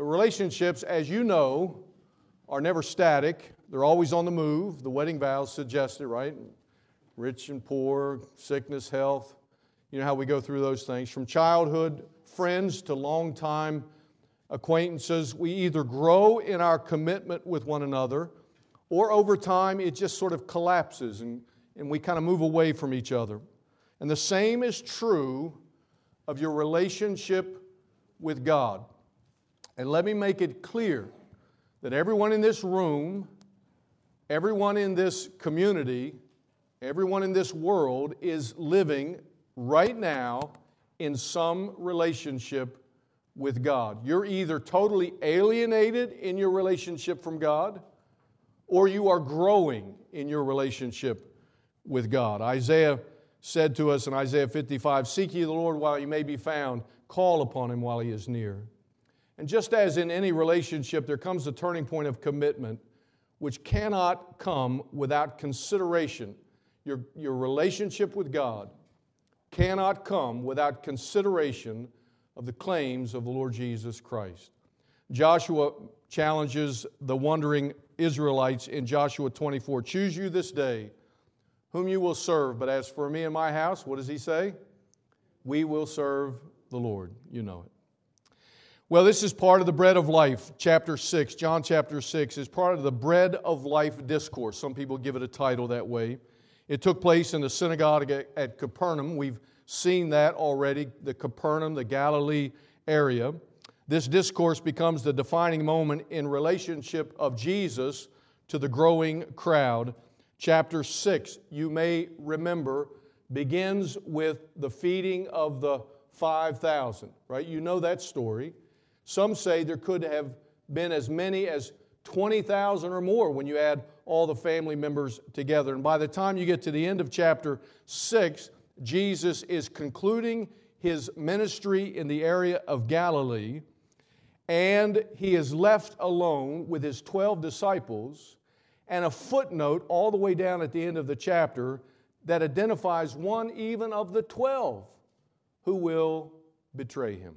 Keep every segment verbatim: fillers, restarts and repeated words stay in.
But relationships, as you know, are never static. They're always on the move. The wedding vows suggest it, right? Rich and poor, sickness, health. You know how we go through those things. From childhood friends to longtime acquaintances, we either grow in our commitment with one another, or over time it just sort of collapses and, and we kind of move away from each other. And the same is true of your relationship with God. And let me make it clear that everyone in this room, everyone in this community, everyone in this world is living right now in some relationship with God. You're either totally alienated in your relationship from God, or you are growing in your relationship with God. Isaiah said to us in Isaiah fifty-five, "Seek ye the Lord while he may be found, call upon him while he is near." And just as in any relationship, there comes a turning point of commitment which cannot come without consideration. Your, your relationship with God cannot come without consideration of the claims of the Lord Jesus Christ. Joshua challenges the wandering Israelites in Joshua twenty-four. "Choose you this day whom you will serve. But as for me and my house," what does he say? "We will serve the Lord." You know it. Well, this is part of the Bread of Life, chapter six. John chapter six is part of the Bread of Life discourse. Some people give it a title that way. It took place in the synagogue at Capernaum. We've seen that already, the Capernaum, the Galilee area. This discourse becomes the defining moment in relationship of Jesus to the growing crowd. Chapter six, you may remember, begins with the feeding of the five thousand, right? You know that story. Some say there could have been as many as twenty thousand or more when you add all the family members together. And by the time you get to the end of chapter six, Jesus is concluding his ministry in the area of Galilee, and he is left alone with his twelve disciples, and a footnote all the way down at the end of the chapter that identifies one even of the twelve who will betray him.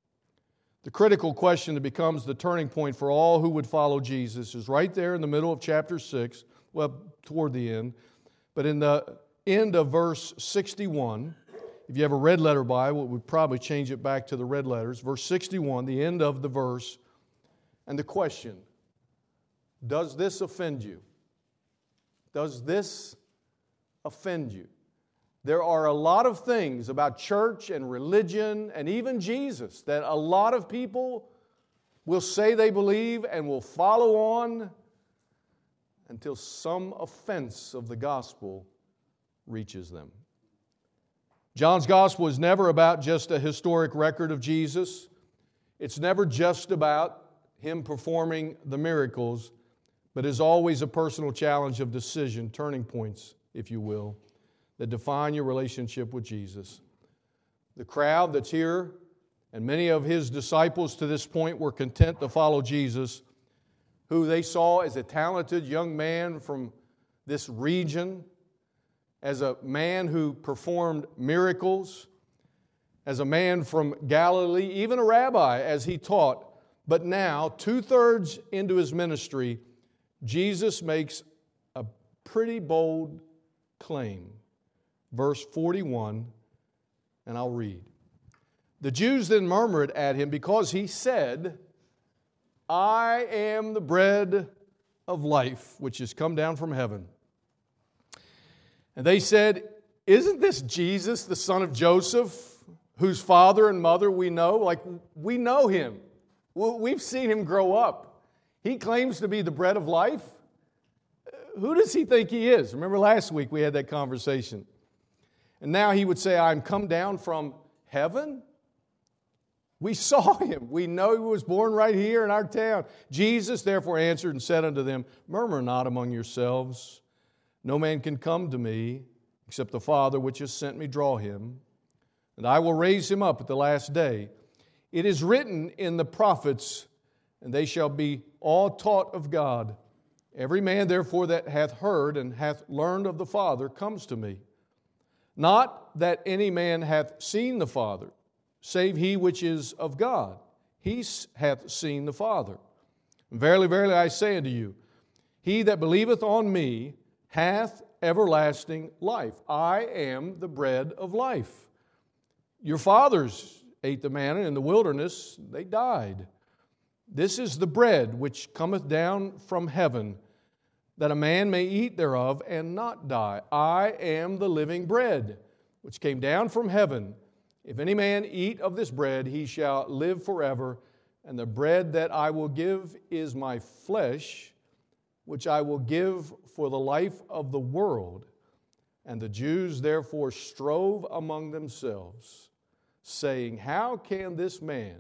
The critical question that becomes the turning point for all who would follow Jesus is right there in the middle of chapter six, well, toward the end, but in the end of verse sixty-one, if you have a red letter Bible, we'd probably change it back to the red letters. Verse sixty-one, the end of the verse, and the question, does this offend you? Does this offend you? There are a lot of things about church and religion and even Jesus that a lot of people will say they believe and will follow on until some offense of the gospel reaches them. John's gospel is never about just a historic record of Jesus. It's never just about him performing the miracles, but is always a personal challenge of decision, turning points, if you will, that define your relationship with Jesus. The crowd that's here, and many of his disciples to this point were content to follow Jesus, who they saw as a talented young man from this region, as a man who performed miracles, as a man from Galilee, even a rabbi as he taught. But now, two-thirds into his ministry, Jesus makes a pretty bold claim. Verse forty-one, and I'll read. "The Jews then murmured at him because he said, 'I am the bread of life, which has come down from heaven.' And they said, 'Isn't this Jesus, the son of Joseph, whose father and mother we know?'" Like, we know him. We've seen him grow up. He claims to be the bread of life. Who does he think he is? Remember last week we had that conversation. And now he would say, "I'm come down from heaven." We saw him. We know he was born right here in our town. Jesus therefore answered and said unto them, "Murmur not among yourselves. No man can come to me, except the Father which has sent me draw him. And I will raise him up at the last day. It is written in the prophets, and they shall be all taught of God. Every man therefore that hath heard and hath learned of the Father comes to me. Not that any man hath seen the Father, save he which is of God. he hath seen the Father. Verily, verily, I say unto you, he that believeth on me hath everlasting life. I am the bread of life. Your fathers ate the manna in the wilderness, they died. This is the bread which cometh down from heaven, that a man may eat thereof and not die. I am the living bread, which came down from heaven. If any man eat of this bread, he shall live forever. And the bread that I will give is my flesh, which I will give for the life of the world. And the Jews therefore strove among themselves, saying, how can this man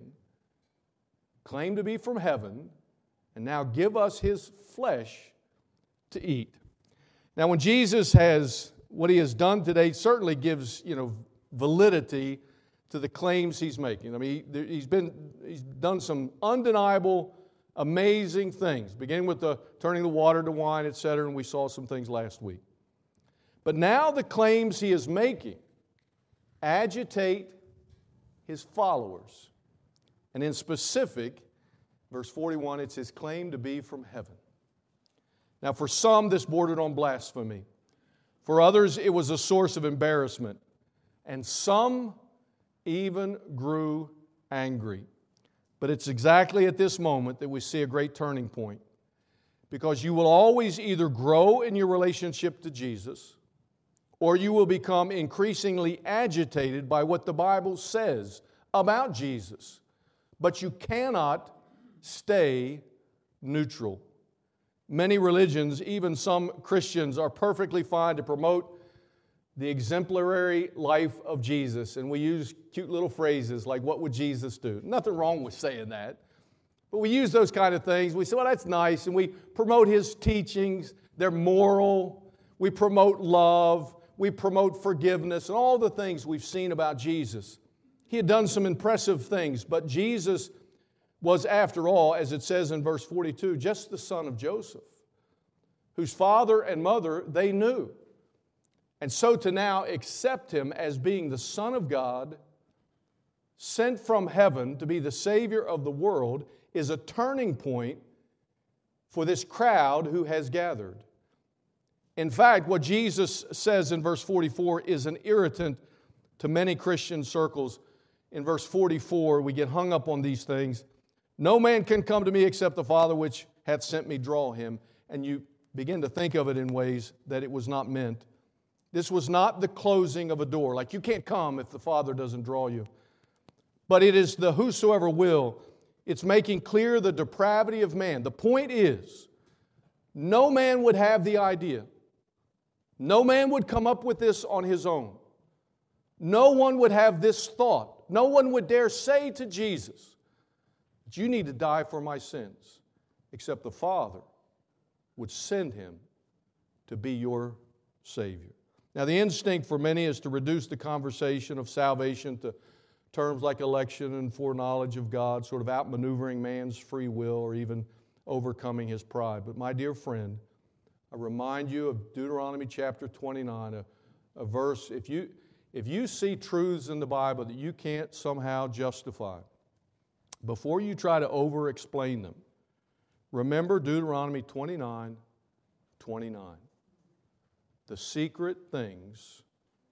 claim to be from heaven and now give us his flesh to eat? Now, when Jesus has, what he has done today certainly gives, you know, validity to the claims he's making. I mean, he, he's been, he's done some undeniable, amazing things, beginning with the turning the water to wine, et cetera, and we saw some things last week. But now the claims he is making agitate his followers. And in specific, verse forty-one, it's his claim to be from heaven. Now, for some, this bordered on blasphemy. For others, it was a source of embarrassment. And some even grew angry. But it's exactly at this moment that we see a great turning point. Because you will always either grow in your relationship to Jesus, or you will become increasingly agitated by what the Bible says about Jesus. But you cannot stay neutral. Many religions, even some Christians, are perfectly fine to promote the exemplary life of Jesus. And we use cute little phrases like, what would Jesus do? Nothing wrong with saying that. But we use those kind of things. We say, well, that's nice. And we promote his teachings. They're moral. We promote love. We promote forgiveness and all the things we've seen about Jesus. He had done some impressive things, but Jesus was, after all, as it says in verse forty-two, just the son of Joseph, whose father and mother they knew. And so to now accept him as being the Son of God, sent from heaven to be the Savior of the world, is a turning point for this crowd who has gathered. In fact, what Jesus says in verse forty-four is an irritant to many Christian circles. In verse forty-four, we get hung up on these things. No man can come to me except the Father which hath sent me draw him. And you begin to think of it in ways that it was not meant. This was not the closing of a door, like you can't come if the Father doesn't draw you. But it is the whosoever will. It's making clear the depravity of man. The point is, no man would have the idea. No man would come up with this on his own. No one would have this thought. No one would dare say to Jesus, you need to die for my sins, except the Father would send him to be your Savior. Now, the instinct for many is to reduce the conversation of salvation to terms like election and foreknowledge of God, sort of outmaneuvering man's free will or even overcoming his pride. But my dear friend, I remind you of Deuteronomy chapter twenty-nine, a, a verse, if you, if you see truths in the Bible that you can't somehow justify, before you try to over-explain them, remember Deuteronomy twenty-nine, twenty-nine. The secret things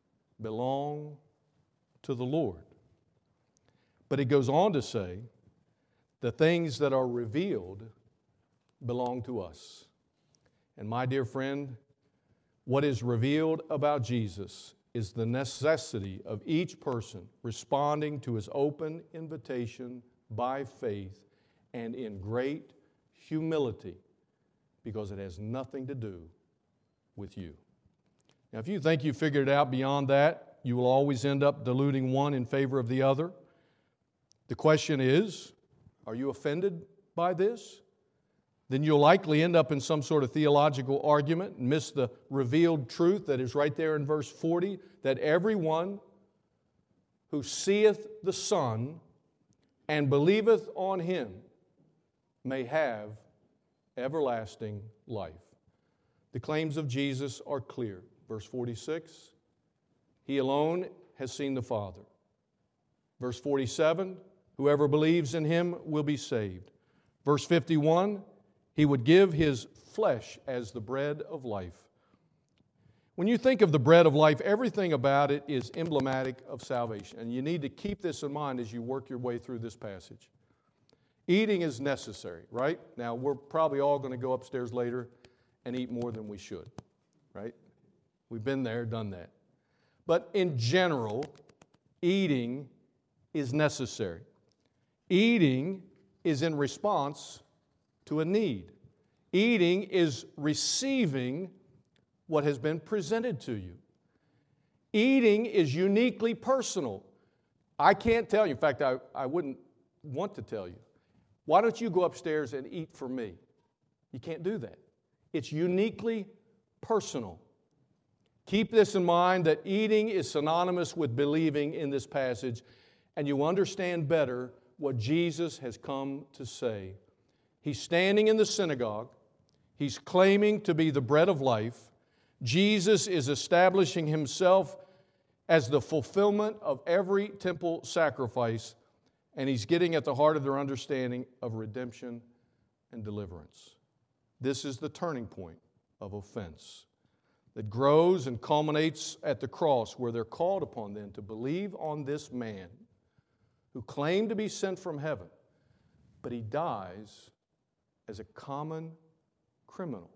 belong to the Lord. But it goes on to say, the things that are revealed belong to us. And my dear friend, what is revealed about Jesus is the necessity of each person responding to his open invitation by faith and in great humility, because it has nothing to do with you. Now, if you think you figured it out beyond that, you will always end up diluting one in favor of the other. The question is, are you offended by this? Then you'll likely end up in some sort of theological argument and miss the revealed truth that is right there in verse forty, that everyone who seeth the Son and believeth on him may have everlasting life. The claims of Jesus are clear. Verse forty-six, he alone has seen the Father. Verse forty-seven, Whoever believes in him will be saved. Verse fifty-one, he would give his flesh as the bread of life. When you think of the bread of life, everything about it is emblematic of salvation. And you need to keep this in mind as you work your way through this passage. Eating is necessary, right? Now, we're probably all going to go upstairs later and eat more than we should, right? We've been there, done that. But in general, eating is necessary. Eating is in response to a need. Eating is receiving what has been presented to you. Eating is uniquely personal. I can't tell you. In fact, I, I wouldn't want to tell you. Why don't you go upstairs and eat for me? You can't do that. It's uniquely personal. Keep this in mind that eating is synonymous with believing in this passage, and you understand better what Jesus has come to say. He's standing in the synagogue. He's claiming to be the bread of life. Jesus is establishing himself as the fulfillment of every temple sacrifice, and he's getting at the heart of their understanding of redemption and deliverance. This is the turning point of offense that grows and culminates at the cross, where they're called upon then to believe on this man who claimed to be sent from heaven, but he dies as a common criminal.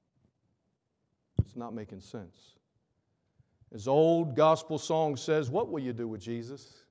It's not making sense. As old gospel song says, what will you do with Jesus?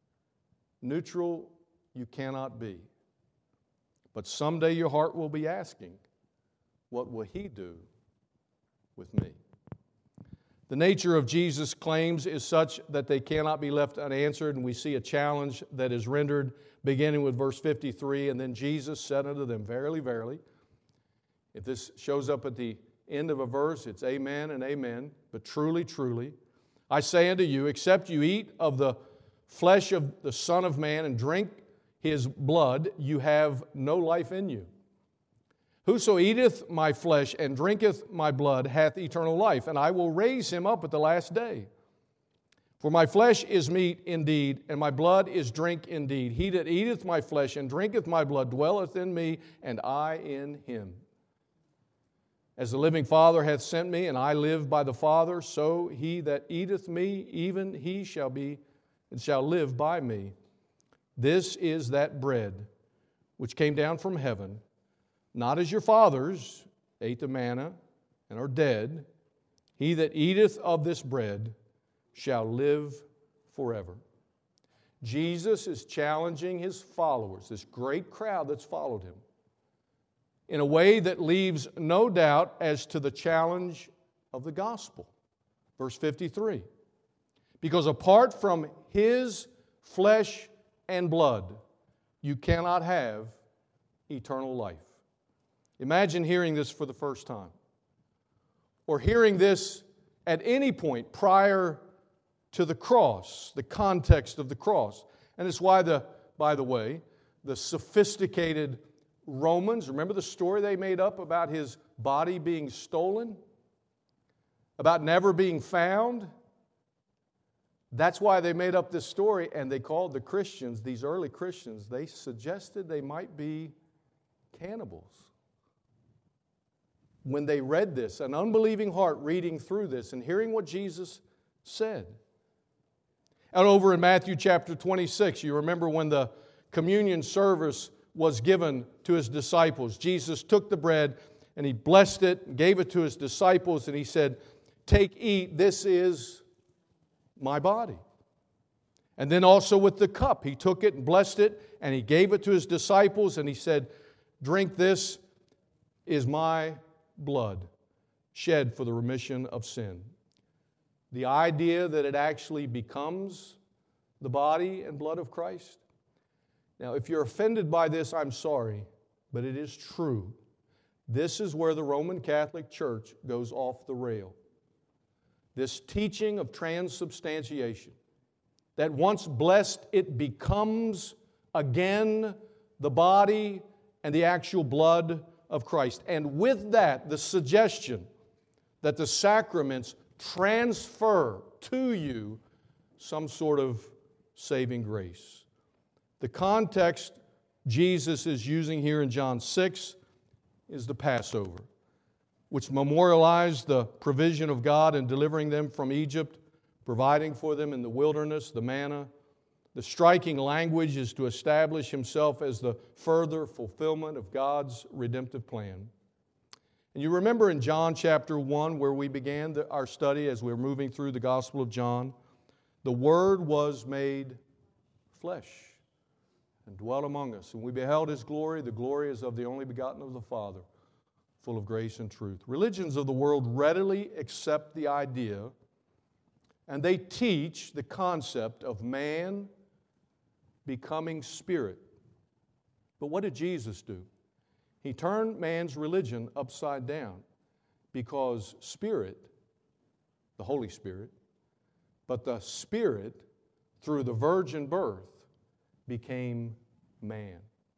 Neutral you cannot be. But someday your heart will be asking, what will he do with me? The nature of Jesus' claims is such that they cannot be left unanswered, and we see a challenge that is rendered beginning with verse fifty-three, and then Jesus said unto them, verily, verily. If this shows up at the end of a verse, it's amen and amen, but truly, truly, I say unto you, except you eat of the flesh of the Son of Man and drink his blood, you have no life in you. Whoso eateth my flesh and drinketh my blood hath eternal life, and I will raise him up at the last day. For my flesh is meat indeed, and my blood is drink indeed. He that eateth my flesh and drinketh my blood dwelleth in me, and I in him. As the living Father hath sent me, and I live by the Father, so he that eateth me, even he shall be and shall live by me. This is that bread which came down from heaven, not as your fathers ate the manna and are dead. He that eateth of this bread shall live forever. Jesus is challenging his followers, this great crowd that's followed him, in a way that leaves no doubt as to the challenge of the gospel. Verse fifty-three. Because apart from his flesh and blood, you cannot have eternal life. Imagine hearing this for the first time, or hearing this at any point prior to the cross, the context of the cross. And it's why, the, by the way, the sophisticated Romans, remember the story they made up about his body being stolen? About never being found? That's why they made up this story, and they called the Christians, these early Christians, they suggested they might be cannibals. When they read this, an unbelieving heart reading through this and hearing what Jesus said. And over in Matthew chapter twenty-six, you remember when the communion service was given to his disciples. Jesus took the bread and he blessed it and gave it to his disciples, and he said, take, eat, this is my body. And then also with the cup, he took it and blessed it and he gave it to his disciples, and he said, drink, this is my blood shed for the remission of sin. The idea that it actually becomes the body and blood of Christ. Now, if you're offended by this, I'm sorry, but it is true. This is where the Roman Catholic Church goes off the rail. This teaching of transubstantiation, that once blessed, it becomes again the body and the actual blood of Christ. And with that, the suggestion that the sacraments transfer to you some sort of saving grace. The context Jesus is using here in John six is the Passover, which memorialized the provision of God in delivering them from Egypt, providing for them in the wilderness, the manna. The striking language is to establish Himself as the further fulfillment of God's redemptive plan. And you remember in John chapter one, where we began the, our study as we were moving through the Gospel of John, the Word was made flesh and dwelt among us. And we beheld His glory. The glory is of the only begotten of the Father, full of grace and truth. Religions of the world readily accept the idea, and they teach the concept of man becoming spirit. But what did Jesus do? He turned man's religion upside down, because Spirit, the Holy Spirit, but the Spirit, through the virgin birth, became man.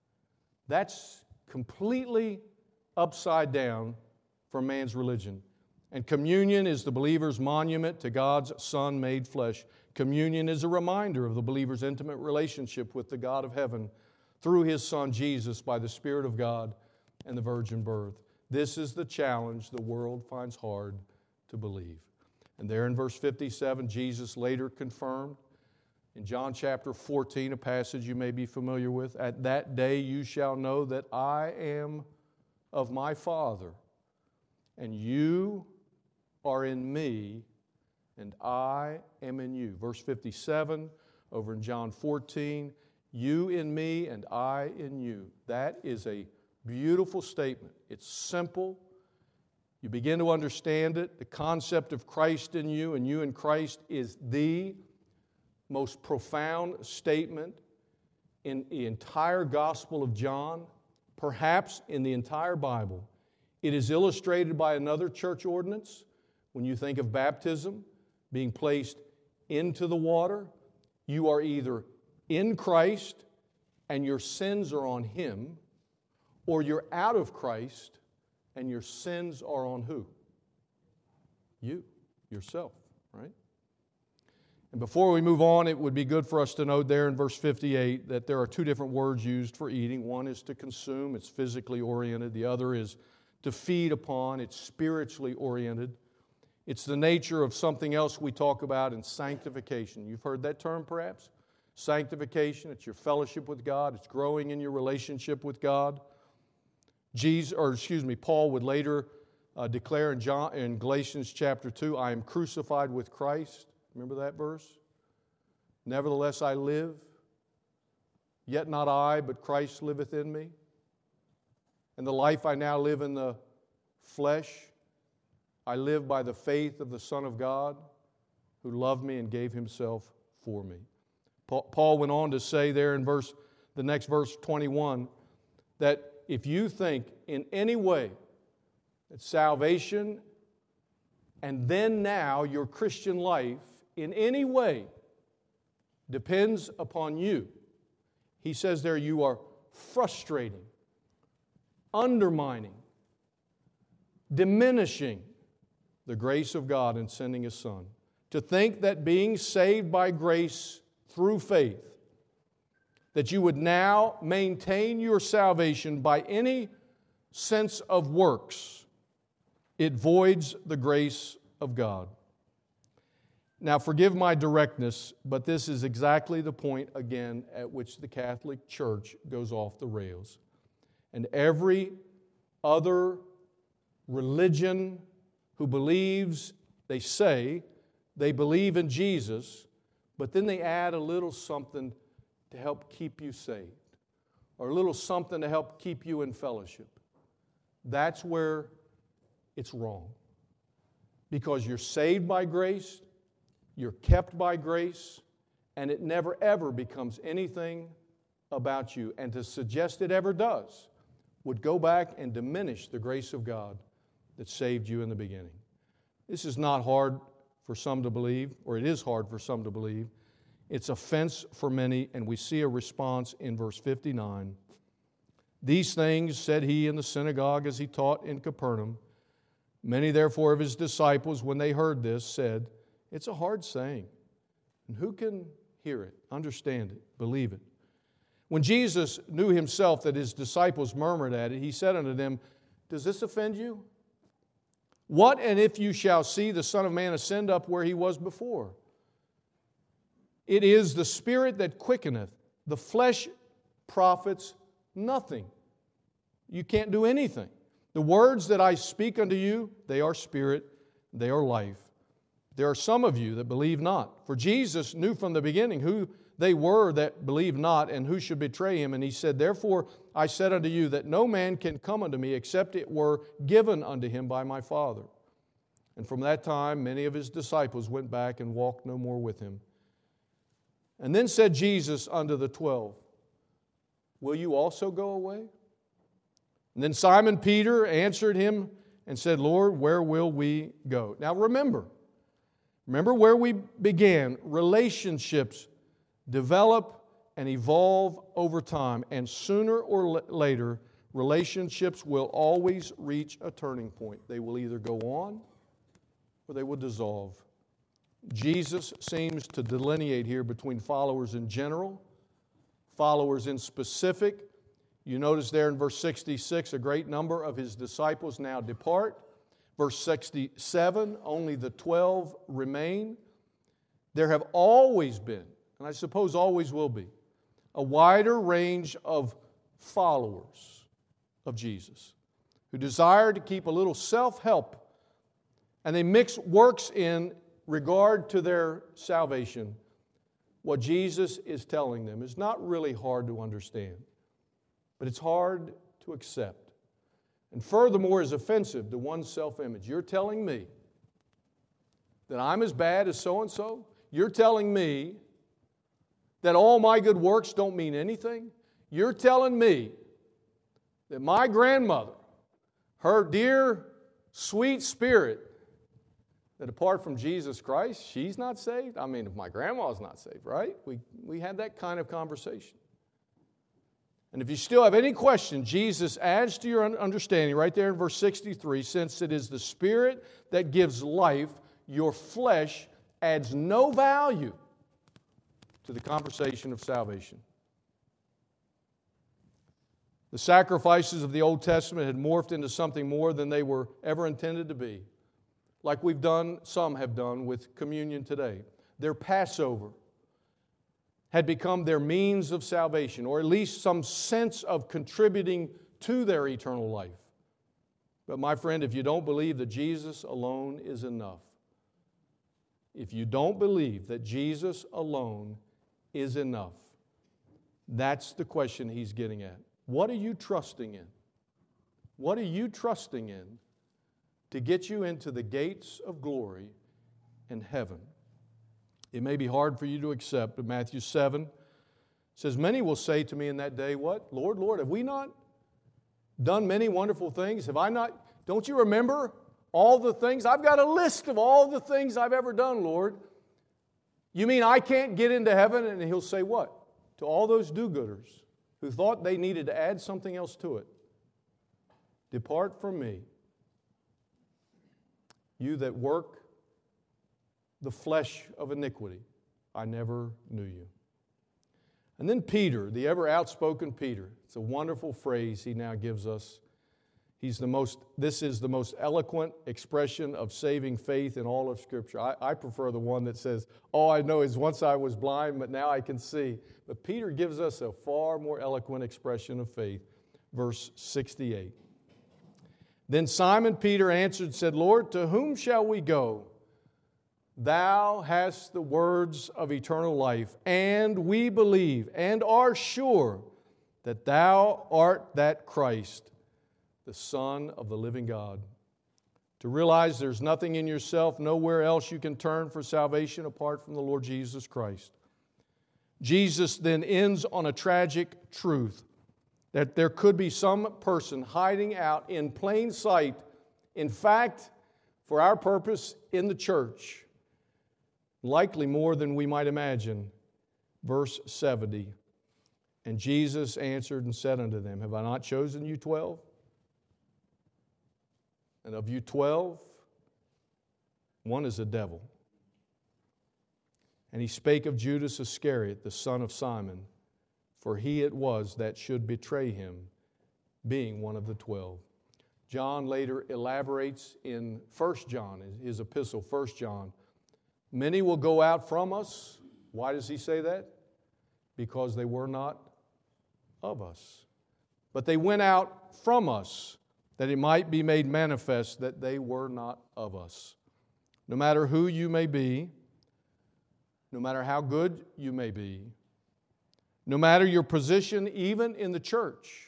That's completely upside down from man's religion. And communion is the believer's monument to God's Son made flesh. Communion is a reminder of the believer's intimate relationship with the God of heaven through His Son Jesus by the Spirit of God and the virgin birth. This is the challenge the world finds hard to believe. And there in verse fifty-seven, Jesus later confirmed in John chapter fourteen, a passage you may be familiar with, "At that day you shall know that I am of my Father, and you are in me, and I am in you." Verse fifty-seven, over in John fourteen, "You in me, and I in you." That is a beautiful statement. It's simple. You begin to understand it. The concept of Christ in you and you in Christ is the most profound statement in the entire Gospel of John, perhaps in the entire Bible. It is illustrated by another church ordinance. When you think of baptism being placed into the water, you are either in Christ and your sins are on Him, or you're out of Christ and your sins are on who? You, yourself, right? And before we move on, it would be good for us to note there in verse fifty-eight that there are two different words used for eating. One is to consume, it's physically oriented. The other is to feed upon, it's spiritually oriented. It's the nature of something else we talk about in sanctification. You've heard that term perhaps? Sanctification, it's your fellowship with God, it's growing in your relationship with God. Jesus, or excuse me, Paul would later uh, declare in, John, in Galatians chapter two, "I am crucified with Christ." Remember that verse? "Nevertheless I live, yet not I, but Christ liveth in me. And the life I now live in the flesh, I live by the faith of the Son of God, who loved me and gave Himself for me." Paul went on to say there in verse, the next verse twenty-one, that if you think in any way that salvation and then now your Christian life in any way depends upon you, he says there you are frustrating, undermining, diminishing the grace of God in sending His Son. To think that being saved by grace through faith, that you would now maintain your salvation by any sense of works, it voids the grace of God. Now, forgive my directness, but this is exactly the point, again, at which the Catholic Church goes off the rails. And every other religion who believes, they say, they believe in Jesus, but then they add a little something to help keep you saved, or a little something to help keep you in fellowship. That's where it's wrong. Because you're saved by grace, you're kept by grace, and it never ever becomes anything about you. And to suggest it ever does would go back and diminish the grace of God that saved you in the beginning. This is not hard for some to believe, or it is hard for some to believe. It's offense for many, and we see a response in verse fifty-nine. "These things said he in the synagogue as he taught in Capernaum. Many therefore of his disciples, when they heard this, said, 'It's a hard saying, and who can hear it, understand it, believe it?' When Jesus knew himself that his disciples murmured at it, he said unto them, Does this offend you? What and if you shall see the Son of Man ascend up where he was before? It is the Spirit that quickeneth, the flesh profits nothing. You can't do anything. The words that I speak unto you, they are spirit, they are life. There are some of you that believe not. For Jesus knew from the beginning who they were that believed not and who should betray him. And he said, Therefore I said unto you that no man can come unto me except it were given unto him by my Father. And from that time many of his disciples went back and walked no more with him. And then said Jesus unto the twelve, Will you also go away? And then Simon Peter answered him and said, Lord, where will we go? Now remember, remember where we began. Relationships develop and evolve over time. And sooner or later, relationships will always reach a turning point. They will either go on or they will dissolve. Jesus seems to delineate here between followers in general, followers in specific. You notice there in verse sixty-six, a great number of his disciples now depart. Verse sixty-seven, only the twelve remain. There have always been, and I suppose always will be, a wider range of followers of Jesus who desire to keep a little self-help, and they mix works in regard to their salvation. What Jesus is telling them is not really hard to understand, but it's hard to accept. And furthermore is offensive to one's self-image. You're telling me that I'm as bad as so-and-so? You're telling me that all my good works don't mean anything? You're telling me that my grandmother, her dear, sweet spirit, that apart from Jesus Christ, she's not saved? I mean, if my grandma's not saved, right? We, we had that kind of conversation. And if you still have any question, Jesus adds to your understanding right there in verse sixty-three, since it is the Spirit that gives life, your flesh adds no value to the conversation of salvation. The sacrifices of the Old Testament had morphed into something more than they were ever intended to be. Like we've done, some have done with communion today. Their Passover had become their means of salvation, or at least some sense of contributing to their eternal life. But my friend, if you don't believe that Jesus alone is enough, if you don't believe that Jesus alone is enough, that's the question he's getting at. What are you trusting in? What are you trusting in to get you into the gates of glory and heaven? It may be hard for you to accept, but Matthew seven says, Many will say to me in that day, What? Lord, Lord, have we not done many wonderful things? Have I not? Don't you remember all the things? I've got a list of all the things I've ever done, Lord. You mean I can't get into heaven? And he'll say what? To all those do-gooders who thought they needed to add something else to it. Depart from me, you that work the flesh of iniquity. I never knew you. And then Peter, the ever outspoken Peter. It's a wonderful phrase he now gives us. He's the most, this is the most eloquent expression of saving faith in all of Scripture. I, I prefer the one that says, all I know is once I was blind, but now I can see. But Peter gives us a far more eloquent expression of faith. Verse sixty-eight. Then Simon Peter answered and said, Lord, to whom shall we go? Thou hast the words of eternal life, and we believe and are sure that Thou art that Christ, the Son of the living God. To realize there's nothing in yourself, nowhere else you can turn for salvation apart from the Lord Jesus Christ. Jesus then ends on a tragic truth, that there could be some person hiding out in plain sight, in fact, for our purpose in the church, likely more than we might imagine. Verse seventy, and Jesus answered and said unto them, Have I not chosen you twelve? And of you twelve, one is a devil. And he spake of Judas Iscariot, the son of Simon. for he it was that should betray him, being one of the twelve. John later elaborates in First John, his epistle, First John. Many will go out from us. Why does he say that? Because they were not of us. But they went out from us, that it might be made manifest that they were not of us. No matter who you may be, no matter how good you may be, no matter your position even in the church,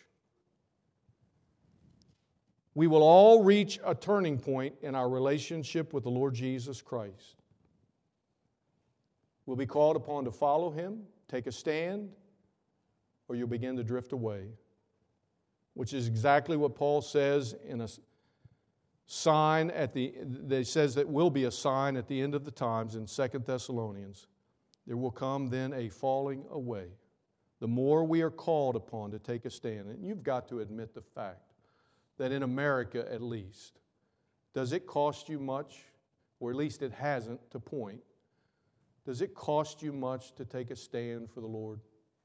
we will all reach a turning point in our relationship with the Lord Jesus Christ. We'll be called upon to follow Him, take a stand, or you'll begin to drift away, which is exactly what Paul says in a sign at the, that says that will be a sign at the end of the times in Second Thessalonians. There will come then a falling away. The more we are called upon to take a stand, and you've got to admit the fact that in America at least, does it cost you much, or at least it hasn't to point, does it cost you much to take a stand for the Lord?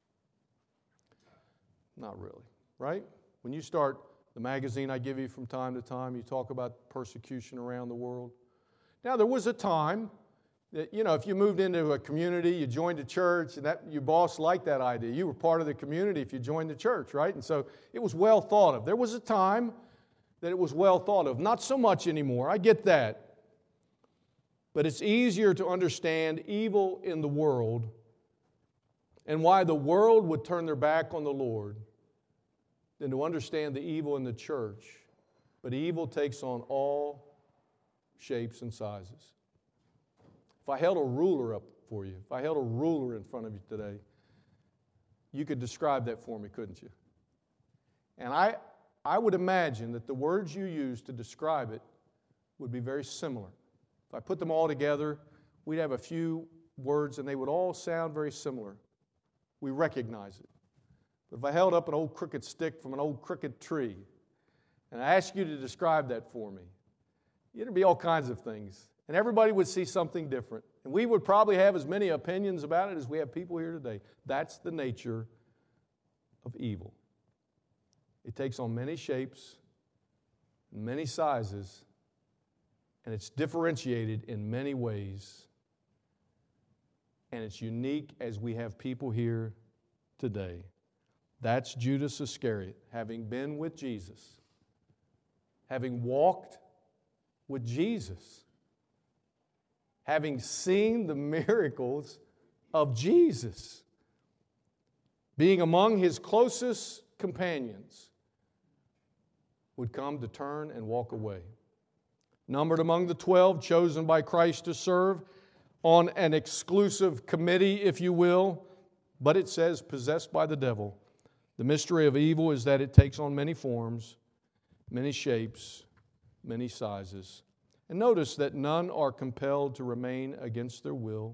Not really, right? When you start the magazine I give you from time to time, you talk about persecution around the world. Now, there was a time that, you know, if you moved into a community, you joined a church, and that your boss liked that idea. You were part of the community if you joined the church, right? And so it was well thought of. There was a time that it was well thought of. Not so much anymore. I get that. But it's easier to understand evil in the world and why the world would turn their back on the Lord than to understand the evil in the church. But evil takes on all shapes and sizes. If I held a ruler up for you, if I held a ruler in front of you today, you could describe that for me, couldn't you? And I, I would imagine that the words you use to describe it would be very similar. If I put them all together, we'd have a few words and they would all sound very similar. We recognize it. But if I held up an old crooked stick from an old crooked tree and I asked you to describe that for me, it'd be all kinds of things. And everybody would see something different. And we would probably have as many opinions about it as we have people here today. That's the nature of evil. It takes on many shapes, many sizes, and it's differentiated in many ways. And it's unique as we have people here today. That's Judas Iscariot, having been with Jesus, having walked with Jesus, having seen the miracles of Jesus, being among his closest companions, would come to turn and walk away. Numbered among the twelve, chosen by Christ to serve on an exclusive committee, if you will, but it says possessed by the devil. The mystery of evil is that it takes on many forms, many shapes, many sizes. And notice that none are compelled to remain against their will.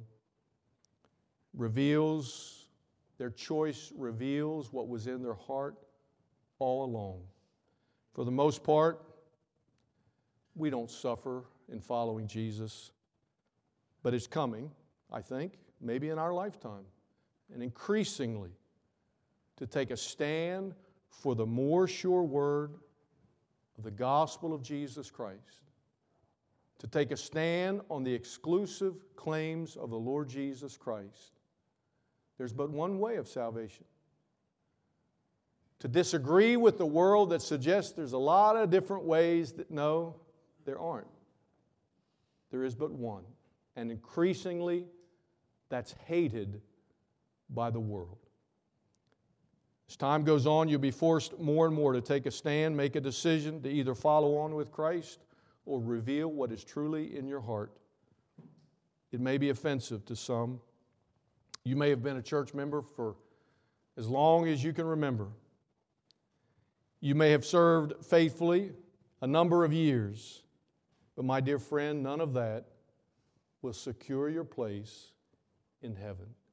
Reveals, their choice reveals what was in their heart all along. For the most part, we don't suffer in following Jesus, but it's coming, I think, maybe in our lifetime, and increasingly to take a stand for the more sure word of the gospel of Jesus Christ, to take a stand on the exclusive claims of the Lord Jesus Christ. There's but one way of salvation. To disagree with the world that suggests there's a lot of different ways that no, there aren't. There is but one. And increasingly, that's hated by the world. As time goes on, you'll be forced more and more to take a stand, make a decision to either follow on with Christ or reveal what is truly in your heart. It may be offensive to some. You may have been a church member for as long as you can remember. You may have served faithfully a number of years. But my dear friend, none of that will secure your place in heaven.